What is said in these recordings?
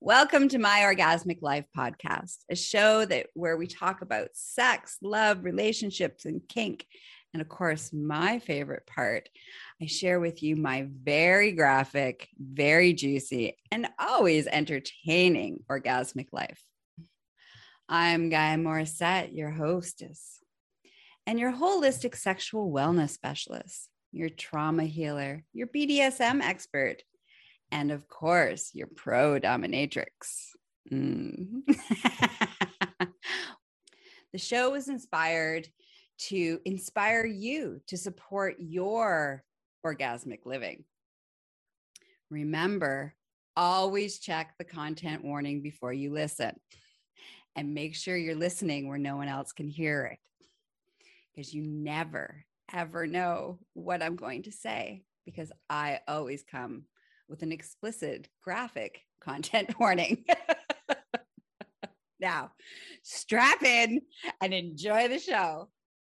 Welcome to My Orgasmic Life podcast, a show where we talk about sex, love, relationships, and kink. And of course, my favorite part, I share with you my very graphic, very juicy, and always entertaining orgasmic life. I'm Gaia Morissette, your hostess, and your holistic sexual wellness specialist, your trauma healer, your BDSM expert, and of course, your pro dominatrix. The show is inspired to inspire you to support your orgasmic living. Remember, always check the content warning before you listen, and make sure you're listening where no one else can hear it, because you never, ever know what I'm going to say, because I always come with an explicit graphic content warning. Now, strap in and enjoy the show.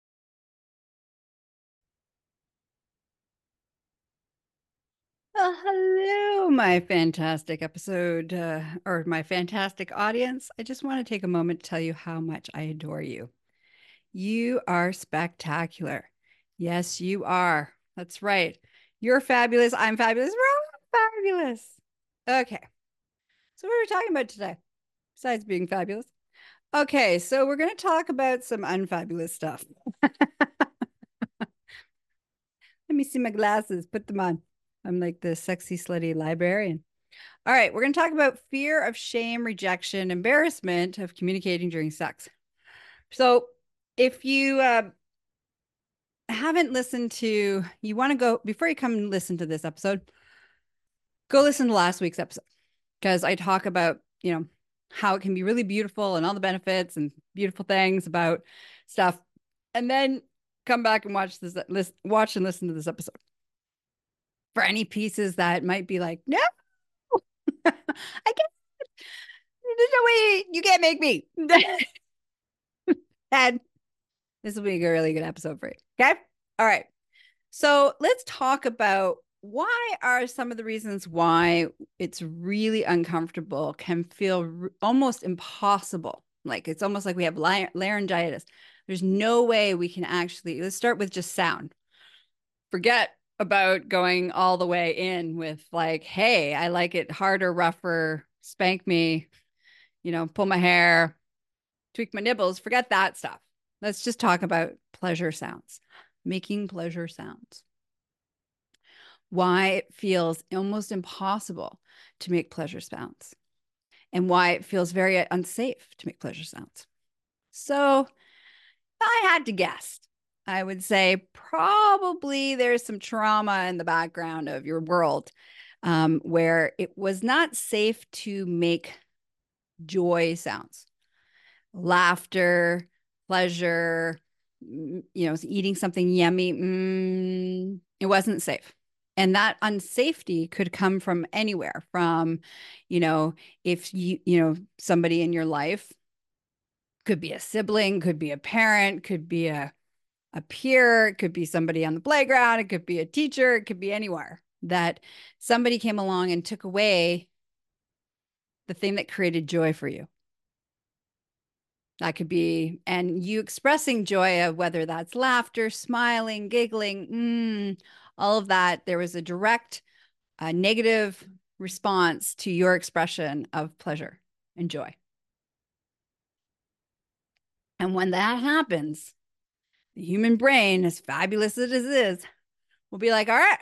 Well, hello, my fantastic episode or my fantastic audience. I just want to take a moment to tell you how much I adore you. You are spectacular. Yes, you are. That's right. You're fabulous. I'm fabulous. We're all fabulous. Okay. So what are we talking about today, besides being fabulous? Okay, so we're going to talk about some unfabulous stuff. Let me see my glasses. Put them on. I'm like the sexy, slutty librarian. All right, we're going to talk about fear of shame, rejection, embarrassment of communicating during sex. So if you haven't listened to, you want to go, before you come and listen to this episode, go listen to last week's episode, because I talk about, how it can be really beautiful and all the benefits and beautiful things about stuff. And then come back and watch and listen to this episode. For any pieces that might be like, no, I can't, there's no way you can't make me. And this will be a really good episode for you. Okay. All right. So let's talk about why are some of the reasons why it's really uncomfortable, can feel almost impossible. Like it's almost like we have laryngitis. There's no way we can actually, let's start with just sound. Forget about going all the way in with like, hey, I like it harder, rougher, spank me, pull my hair, tweak my nibbles. Forget that stuff. Let's just talk about pleasure sounds, making pleasure sounds. Why it feels almost impossible to make pleasure sounds, and why it feels very unsafe to make pleasure sounds. So if I had to guess, I would say probably there's some trauma in the background of your world where it was not safe to make joy sounds, laughter, pleasure, eating something yummy. It wasn't safe. And that unsafety could come from anywhere, from, if somebody in your life, could be a sibling, could be a parent, could be a peer, it could be somebody on the playground, it could be a teacher, it could be anywhere, that somebody came along and took away the thing that created joy for you. That could be, and you expressing joy of whether that's laughter, smiling, giggling, all of that. There was a direct negative response to your expression of pleasure and joy. And when that happens, the human brain, as fabulous as it is, will be like, all right.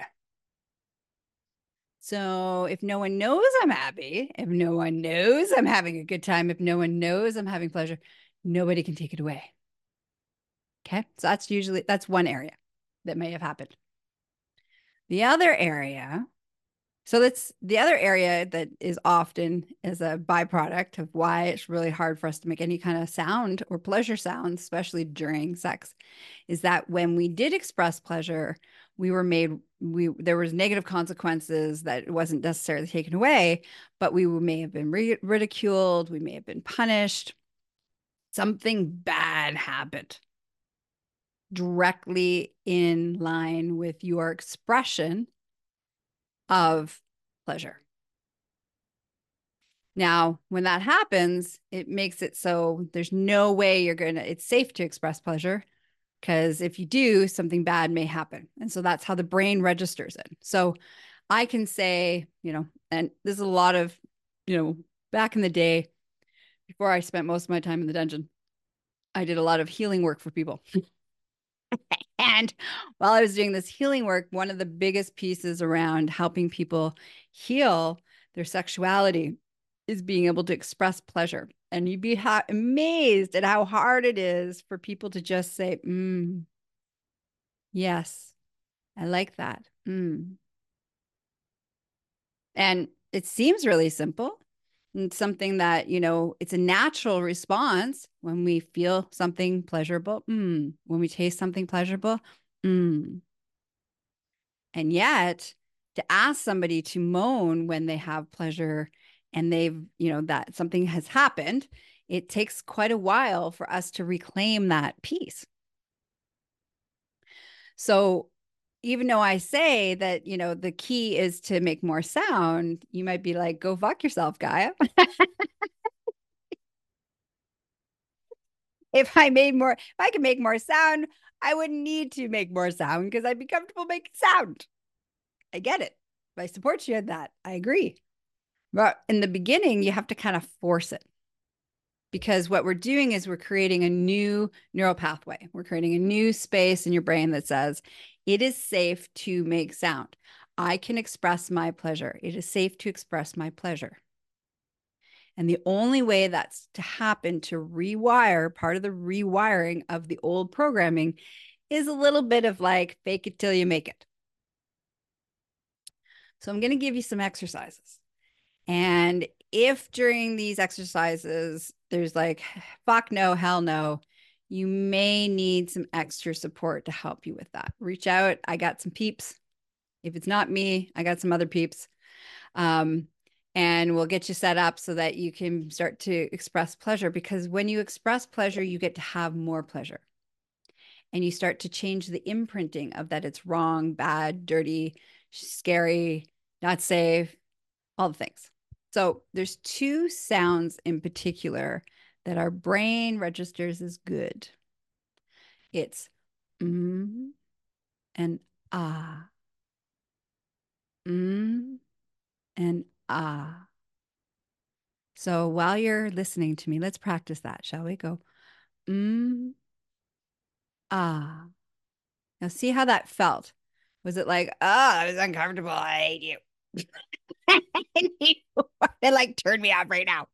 So if no one knows I'm happy, if no one knows I'm having a good time, if no one knows I'm having pleasure, nobody can take it away. Okay. So that's one area that may have happened. The other area, the other area that is often as a byproduct of why it's really hard for us to make any kind of sound or pleasure sounds, especially during sex, is that when we did express pleasure, there was negative consequences that it wasn't necessarily taken away, but we may have been ridiculed, we may have been punished. Something bad happened directly in line with your expression of pleasure. Now, when that happens, it makes it so there's no way it's safe to express pleasure, because if you do, something bad may happen. And so that's how the brain registers it. So I can say, and there's a lot of, back in the day, before I spent most of my time in the dungeon, I did a lot of healing work for people. And while I was doing this healing work, one of the biggest pieces around helping people heal their sexuality is being able to express pleasure. And you'd be amazed at how hard it is for people to just say, yes, I like that. And it seems really simple. And something that, it's a natural response when we feel something pleasurable. When we taste something pleasurable. And yet, to ask somebody to moan when they have pleasure and they've, that something has happened, it takes quite a while for us to reclaim that peace. So even though I say that, the key is to make more sound, you might be like, go fuck yourself, Gaia. If I could make more sound, I wouldn't need to make more sound because I'd be comfortable making sound. I get it. I support you in that. I agree. But in the beginning, you have to kind of force it, because what we're doing is we're creating a new neural pathway. We're creating a new space in your brain that says it is safe to make sound. I can express my pleasure. It is safe to express my pleasure. And the only way that's to happen, to rewire, part of the rewiring of the old programming, is a little bit of like fake it till you make it. So I'm going to give you some exercises. And if during these exercises there's like, fuck no, hell no, you may need some extra support to help you with that. Reach out. I got some peeps. If it's not me, I got some other peeps. And we'll get you set up so that you can start to express pleasure, because when you express pleasure, you get to have more pleasure. And you start to change the imprinting of that it's wrong, bad, dirty, scary, not safe, all the things. So there's two sounds in particular that our brain registers as good. It's and ah. And ah. So while you're listening to me, let's practice that, shall we? Go, ah. Now see how that felt. Was it like, oh, that was uncomfortable. I hate you. It like turned me off right now.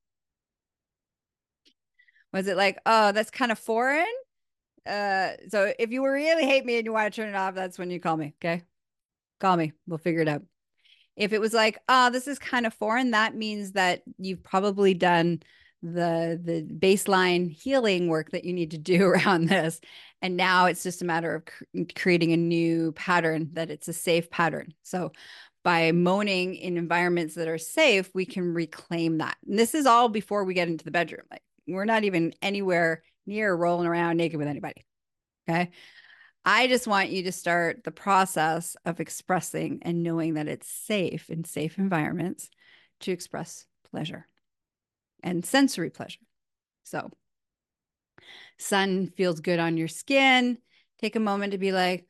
Was it like, oh, that's kind of foreign? So if you really hate me and you want to turn it off, that's when you call me. Okay. Call me. We'll figure it out. If it was like, oh, this is kind of foreign, that means that you've probably done the baseline healing work that you need to do around this. And now it's just a matter of creating a new pattern, that it's a safe pattern. So by moaning in environments that are safe, we can reclaim that. And this is all before we get into the bedroom. Like, we're not even anywhere near rolling around naked with anybody. Okay. I just want you to start the process of expressing and knowing that it's safe in safe environments to express pleasure and sensory pleasure. So, sun feels good on your skin. Take a moment to be like,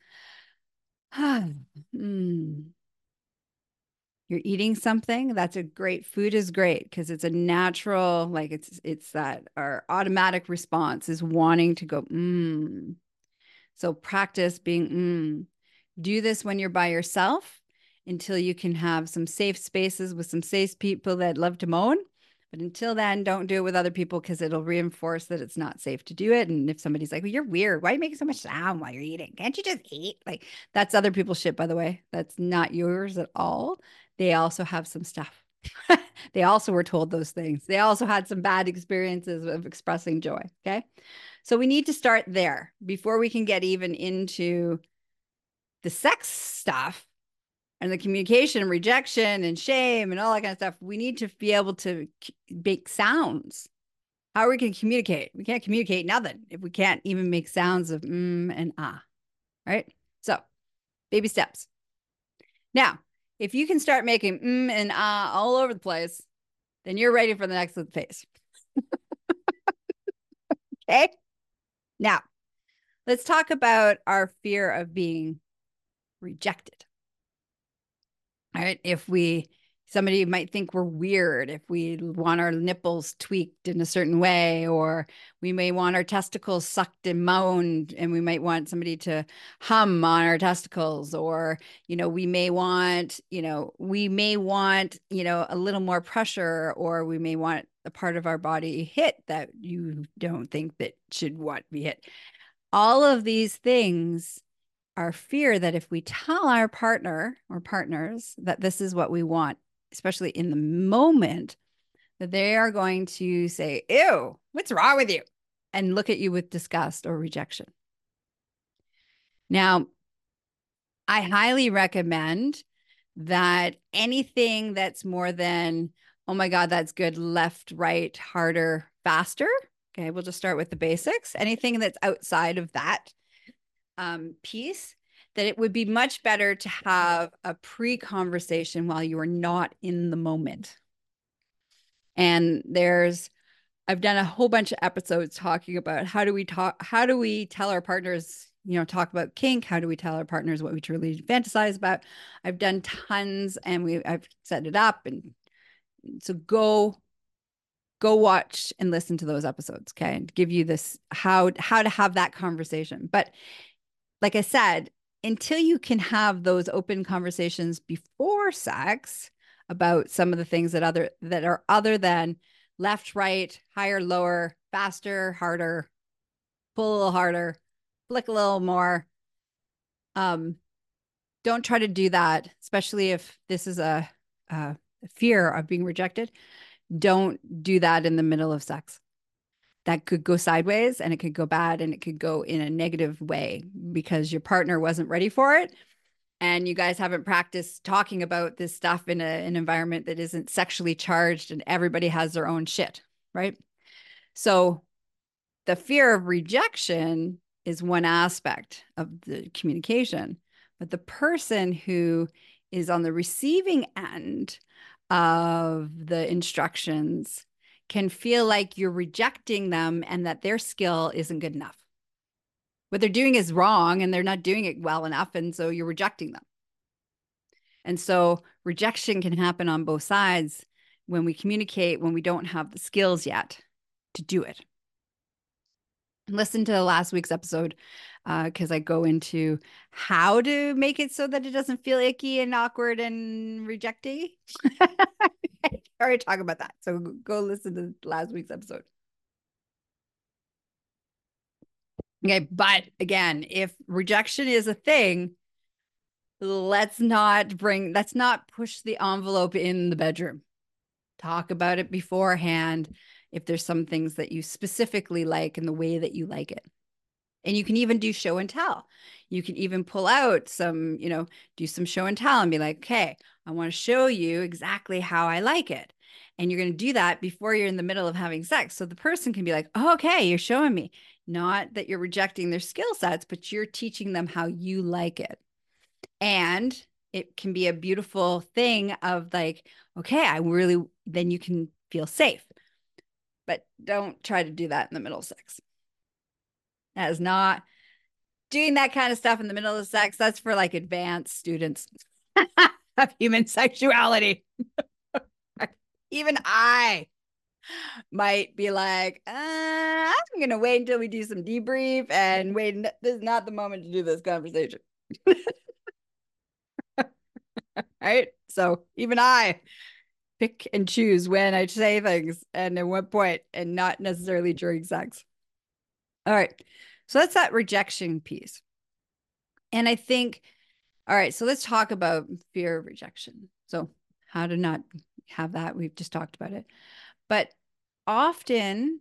You're eating something. That's a great, food is great because it's a natural, like it's that our automatic response is wanting to go, So practice being, do this when you're by yourself until you can have some safe spaces with some safe people that love to moan. But until then, don't do it with other people, because it'll reinforce that it's not safe to do it. And if somebody's like, well, you're weird, why are you making so much sound while you're eating? Can't you just eat? Like, that's other people's shit, by the way. That's not yours at all. They also have some stuff. They also were told those things. They also had some bad experiences of expressing joy. Okay. So we need to start there before we can get even into the sex stuff and the communication and rejection and shame and all that kind of stuff. We need to be able to make sounds. How are we going to communicate? We can't communicate nothing if we can't even make sounds of and ah, right? So baby steps. Now, if you can start making and ah all over the place, then you're ready for the next phase. Okay. Now, let's talk about our fear of being rejected. All right. Somebody might think we're weird if we want our nipples tweaked in a certain way, or we may want our testicles sucked and moaned, and we might want somebody to hum on our testicles, or, we may want, a little more pressure, or we may want a part of our body hit that you don't think that should want to be hit. All of these things our fear that if we tell our partner or partners that this is what we want, especially in the moment, that they are going to say, ew, what's wrong with you? And look at you with disgust or rejection. Now, I highly recommend that anything that's more than, oh my God, that's good, left, right, harder, faster. Okay, we'll just start with the basics. Anything that's outside of that piece, that it would be much better to have a pre-conversation while you are not in the moment. And I've done a whole bunch of episodes talking about how do we tell our partners, talk about kink, how do we tell our partners what we truly fantasize about. I've done tons, and I've set it up, and so go watch and listen to those episodes, okay, and give you this how to have that conversation. But like I said, until you can have those open conversations before sex about some of the things that are other than left, right, higher, lower, faster, harder, pull a little harder, flick a little more. Don't try to do that, especially if this is a fear of being rejected. Don't do that in the middle of sex. That could go sideways, and it could go bad, and it could go in a negative way because your partner wasn't ready for it. And you guys haven't practiced talking about this stuff in an environment that isn't sexually charged, and everybody has their own shit, right? So the fear of rejection is one aspect of the communication, but the person who is on the receiving end of the instructions can feel like you're rejecting them and that their skill isn't good enough. What they're doing is wrong, and they're not doing it well enough, and so you're rejecting them. And so rejection can happen on both sides when we communicate, when we don't have the skills yet to do it. Listen to last week's episode because I go into how to make it so that it doesn't feel icky and awkward and rejecty. I already talk about that. So go listen to last week's episode. Okay, but again, if rejection is a thing, let's not push the envelope in the bedroom. Talk about it beforehand if there's some things that you specifically like and the way that you like it. And you can even do show and tell. You can even pull out some, do some show and tell and be like, okay, I want to show you exactly how I like it. And you're going to do that before you're in the middle of having sex. So the person can be like, oh, okay, you're showing me. Not that you're rejecting their skill sets, but you're teaching them how you like it. And it can be a beautiful thing of like, okay, then you can feel safe. But don't try to do that in the middle of sex. That is not doing that kind of stuff in the middle of sex. That's for like advanced students of human sexuality. Even I might be like, I'm going to wait until we do some debrief and wait. This is not the moment to do this conversation. Right? So even I pick and choose when I say things and at what point, and not necessarily during sex. All right. So that's that rejection piece. And I think, all right, so let's talk about fear of rejection. So how to not have that. We've just talked about it. But often,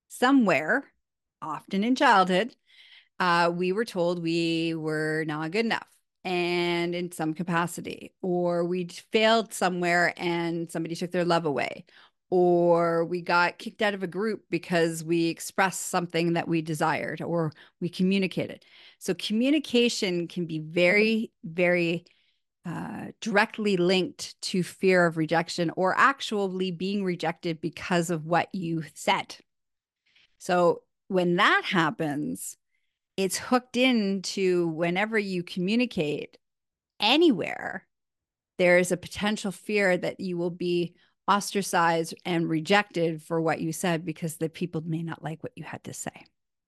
often in childhood, we were told we were not good enough and in some capacity, or we failed somewhere and somebody took their love away, or we got kicked out of a group because we expressed something that we desired or we communicated. So communication can be very, very directly linked to fear of rejection or actually being rejected because of what you said. So when that happens, it's hooked into whenever you communicate anywhere, there is a potential fear that you will be ostracized and rejected for what you said because the people may not like what you had to say.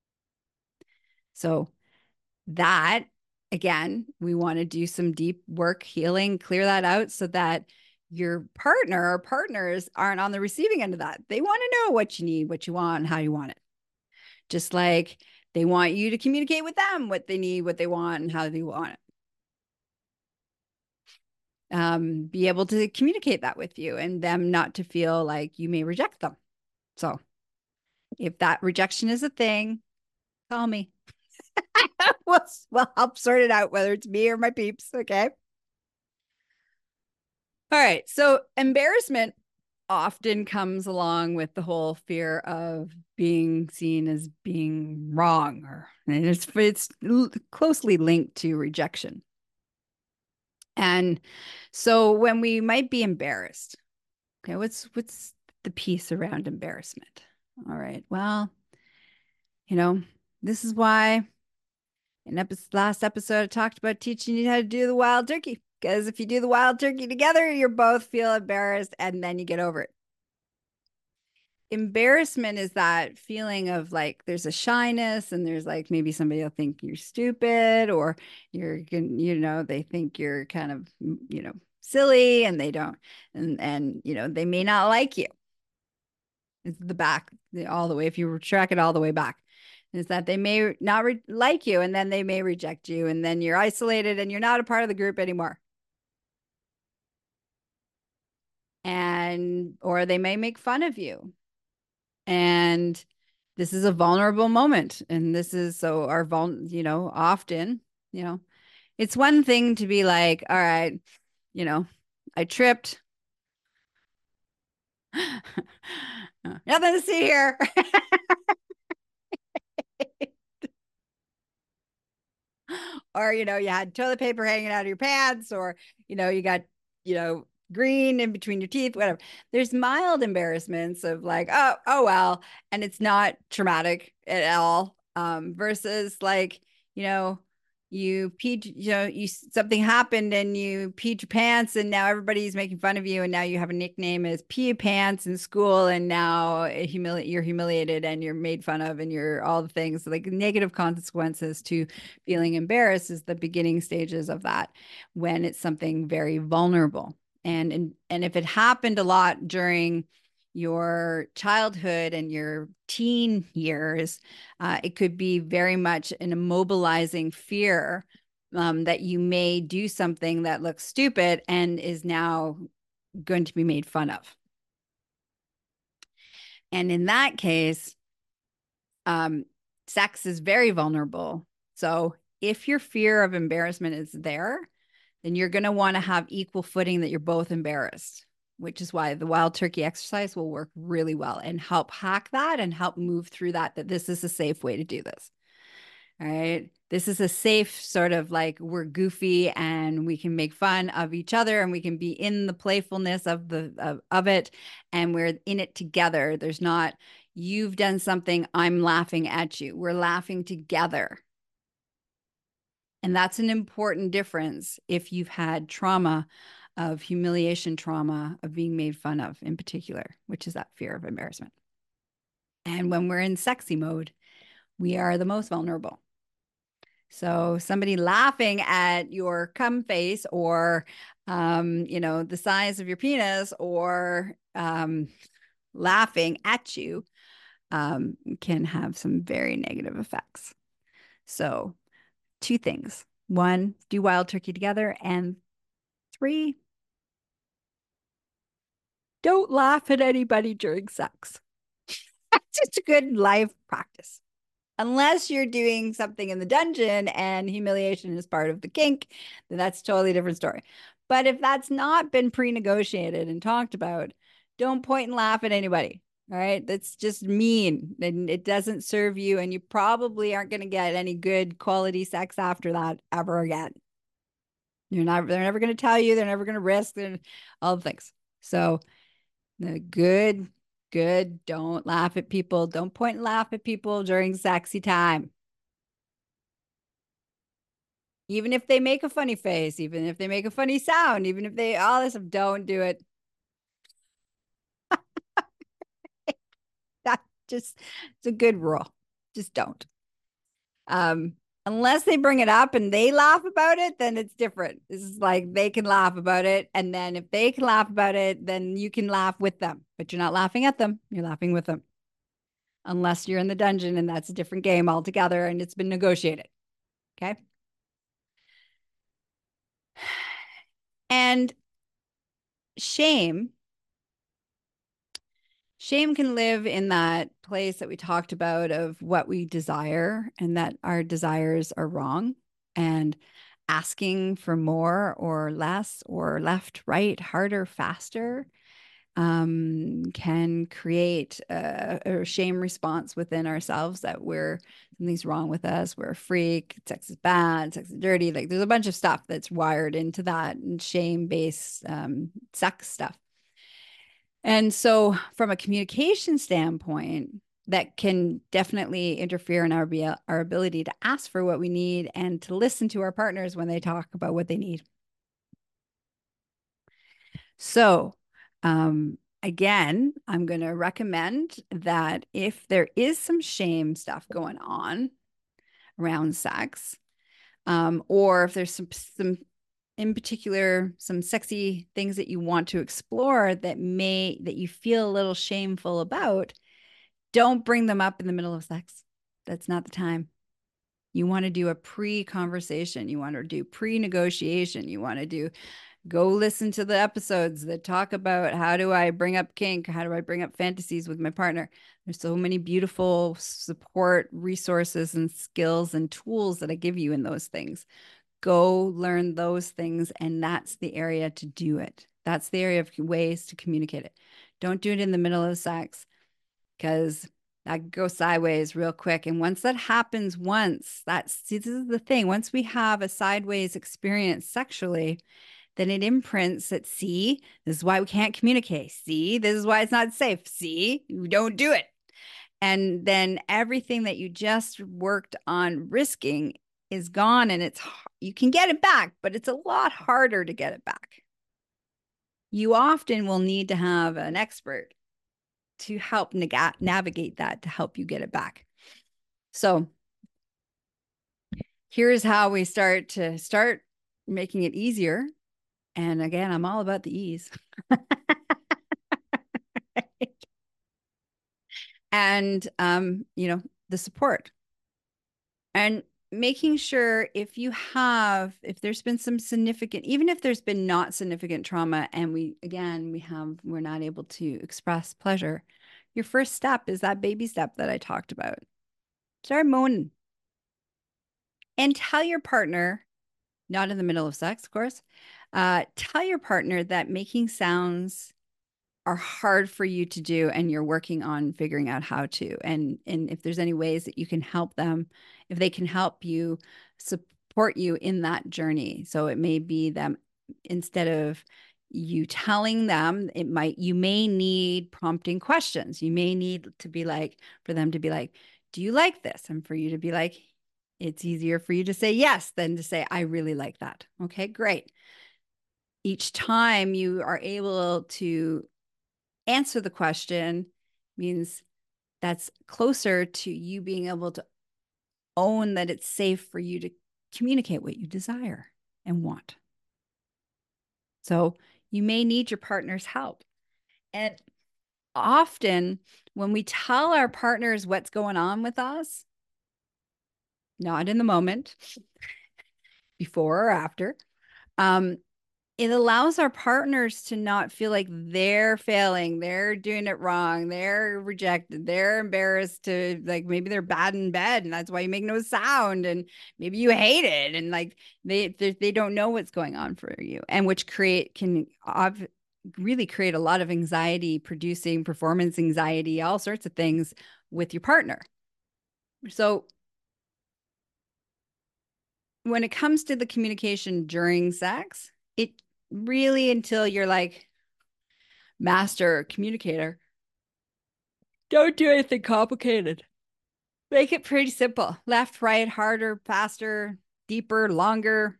So that, again, we want to do some deep work healing, clear that out so that your partner or partners aren't on the receiving end of that. They want to know what you need, what you want, and how you want it. Just like they want you to communicate with them what they need, what they want, and how they want it. Be able to communicate that with you and them not to feel like you may reject them. So if that rejection is a thing, call me. we'll help sort it out, whether it's me or my peeps. Okay. All right. So embarrassment often comes along with the whole fear of being seen as being wrong, or and it's closely linked to rejection. And so when we might be embarrassed, okay, what's the piece around embarrassment? All right. Well, this is why in last episode I talked about teaching you how to do the wild turkey. Because if you do the wild turkey together, you both feel embarrassed and then you get over it. Embarrassment is that feeling of like there's a shyness and there's like maybe somebody will think you're stupid or they think you're kind of silly and they don't and they may not like you. It's the back all the way if you track it all the way back is that they may not like you and then they may reject you and then you're isolated and you're not a part of the group anymore. And or they may make fun of you. And this is a vulnerable moment. And this is so often, it's one thing to be like, all right, I tripped. Nothing to see here. Or, you had toilet paper hanging out of your pants, or, you got, green in between your teeth, whatever. There's mild embarrassments of like, oh, well, and it's not traumatic at all. Versus like, you peed, something happened and you peed your pants and now everybody's making fun of you and now you have a nickname as pee pants in school and now you're humiliated and you're made fun of and you're all the things like negative consequences to feeling embarrassed is the beginning stages of that when it's something very vulnerable. And if it happened a lot during your childhood and your teen years, it could be very much an immobilizing fear that you may do something that looks stupid and is now going to be made fun of. And in that case, sex is very vulnerable. So if your fear of embarrassment is there, then you're going to want to have equal footing that you're both embarrassed, which is why the wild turkey exercise will work really well and help hack that and help move through that this is a safe way to do this. All right. This is a safe sort of like we're goofy and we can make fun of each other and we can be in the playfulness of it and we're in it together. There's not you've done something, I'm laughing at you. We're laughing together. And that's an important difference if you've had trauma of humiliation trauma of being made fun of in particular, which is that fear of embarrassment. And when we're in sexy mode, we are the most vulnerable. So somebody laughing at your cum face or, the size of your penis or laughing at you can have some very negative effects. So 2 things. 1, do wild turkey together. And 3, don't laugh at anybody during sex. That's just a good life practice. Unless you're doing something in the dungeon and humiliation is part of the kink, then that's a totally different story. But if that's not been pre-negotiated and talked about, don't point and laugh at anybody. All right. That's just mean and it doesn't serve you. And you probably aren't going to get any good quality sex after that ever again. They're never going to tell you, they're never going to risk all the things. So the good, don't laugh at people. Don't point and laugh at people during sexy time. Even if they make a funny face, even if they make a funny sound, even if they all this stuff, don't do it. That just it's a good rule. Just don't. Um, unless they bring it up and they laugh about it, then it's different. This is like they can laugh about it. And then if they can laugh about it, then you can laugh with them, but you're not laughing at them. You're laughing with them. Unless you're in the dungeon and that's a different game altogether and it's been negotiated. Okay. And shame, shame can live in that place that we talked about of what we desire and that our desires are wrong and asking for more or less or left, right, harder, faster can create a shame response within ourselves that something's wrong with us. We're a freak. Sex is bad. Sex is dirty. Like there's a bunch of stuff that's wired into that and shame-based sex stuff. And so, from a communication standpoint, that can definitely interfere in our ability to ask for what we need and to listen to our partners when they talk about what they need. So, again, I'm going to recommend that if there is some shame stuff going on around sex, or if there's some in particular some sexy things that you want to explore that you feel a little shameful about, don't bring them up in the middle of sex. That's not the time. You want to do a pre-conversation. You want to do pre-negotiation. You want to do go listen to the episodes that talk about how do I bring up kink, how do I bring up fantasies with my partner. There's so many beautiful support resources and skills and tools that I give you in those things. Go learn those things, and that's the area to do it. That's the area of ways to communicate it. Don't do it in the middle of sex because that goes sideways real quick. And once that happens this is the thing. Once we have a sideways experience sexually, then it imprints that, see, this is why we can't communicate. See, this is why it's not safe. See, you don't do it. And then everything that you just worked on risking is gone, and you can get it back, but it's a lot harder to get it back. You often will need to have an expert to help navigate that, to help you get it back. So here's how we start making it easier. And again, I'm all about the ease. And the support. And making sure if there's been some significant, even if there's been not significant trauma, and we're not able to express pleasure, your first step is that baby step that I talked about. Start moaning and tell your partner, not in the middle of sex, of course, tell your partner that making sounds are hard for you to do and you're working on figuring out how to, and if there's any ways that you can help them, if they can help you support you in that journey. So it may be them, instead of you telling them, you may need prompting questions. You may need to be like, for them to be like, do you like this? And for you to be like, it's easier for you to say yes than to say, I really like that. Okay, great. Each time you are able to answer the question means that's closer to you being able to own that it's safe for you to communicate what you desire and want. So you may need your partner's help. And often when we tell our partners what's going on with us, not in the moment, before or after, it allows our partners to not feel like they're failing, they're doing it wrong, they're rejected, they're embarrassed, to like maybe they're bad in bed and that's why you make no sound, and maybe you hate it, and like they don't know what's going on for you, and which can really create a lot of anxiety, producing performance anxiety, all sorts of things with your partner. So when it comes to the communication during sex, it really, until you're like master communicator, don't do anything complicated. Make it pretty simple. Left, right, harder, faster, deeper, longer.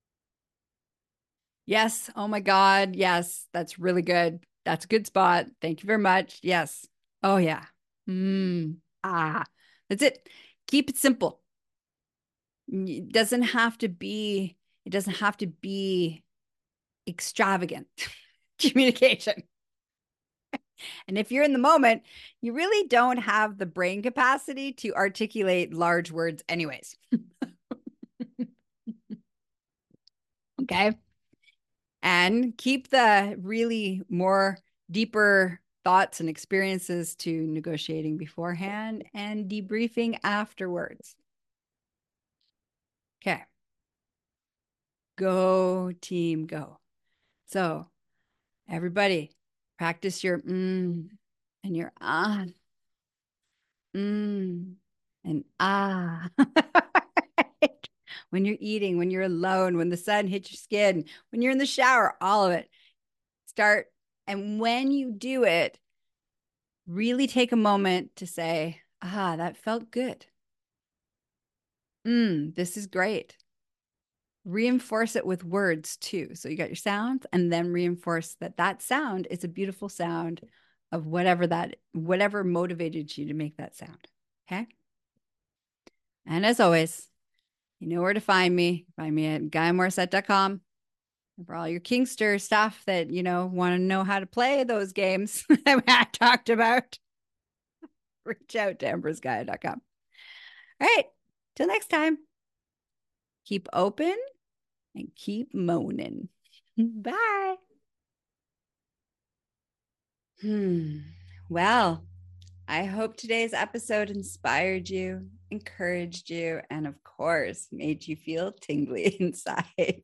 Yes. Oh my God. Yes. That's really good. That's a good spot. Thank you very much. Yes. Oh yeah. Ah. That's it. Keep it simple. It doesn't have to be, it doesn't have to be extravagant communication. And if you're in the moment, you really don't have the brain capacity to articulate large words anyways. Okay. And keep the really more deeper thoughts and experiences to negotiating beforehand and debriefing afterwards. Okay. Go team, go. So everybody practice your and your and when you're eating, when you're alone, when the sun hits your skin, when you're in the shower, all of it. Start. And when you do it, really take a moment to say, that felt good. This is great. Reinforce it with words too. So you got your sounds, and then reinforce that sound is a beautiful sound of whatever motivated you to make that sound. Okay. And as always, you know where to find me. Find me at GaiaMorissette.com. For all your Kingster stuff that, want to know how to play those games that I talked about, reach out to EmpressGaia.com. All right. Till next time, keep open and keep moaning. Bye. Well, I hope today's episode inspired you, encouraged you, and of course, made you feel tingly inside.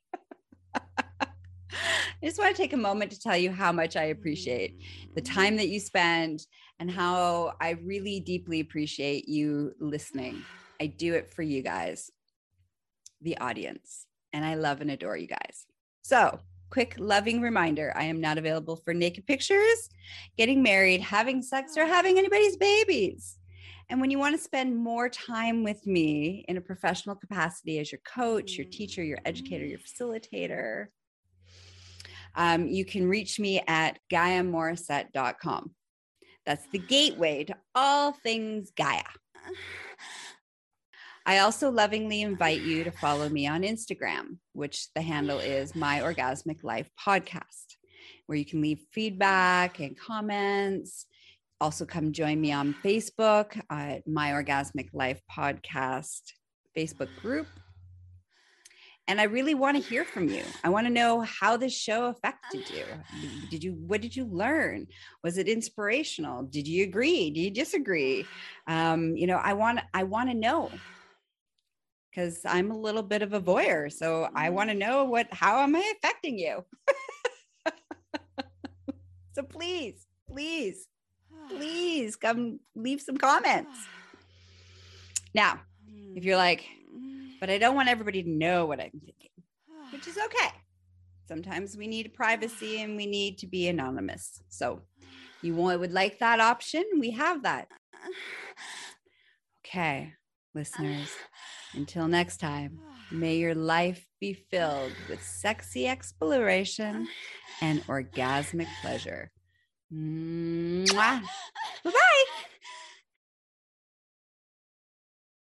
I just want to take a moment to tell you how much I appreciate the time that you spend and how I really deeply appreciate you listening. I do it for you guys, the audience, and I love and adore you guys. So, quick loving reminder, I am not available for naked pictures, getting married, having sex, or having anybody's babies. And when you want to spend more time with me in a professional capacity as your coach, your teacher, your educator, your facilitator, you can reach me at GaiaMorissette.com. That's the gateway to all things Gaia. I also lovingly invite you to follow me on Instagram, which the handle is My Orgasmic Life Podcast, where you can leave feedback and comments. Also come join me on Facebook at My Orgasmic Life Podcast Facebook group. And I really want to hear from you. I want to know how this show affected you. What did you learn? Was it inspirational? Did you agree? Do you disagree? I want to know, because I'm a little bit of a voyeur. So I want to know how am I affecting you? So please come leave some comments. Now, if you're like, but I don't want everybody to know what I'm thinking, which is okay. Sometimes we need privacy and we need to be anonymous. So you would like that option? We have that. Okay, listeners, until next time, may your life be filled with sexy exploration and orgasmic pleasure. Mwah. Bye-bye.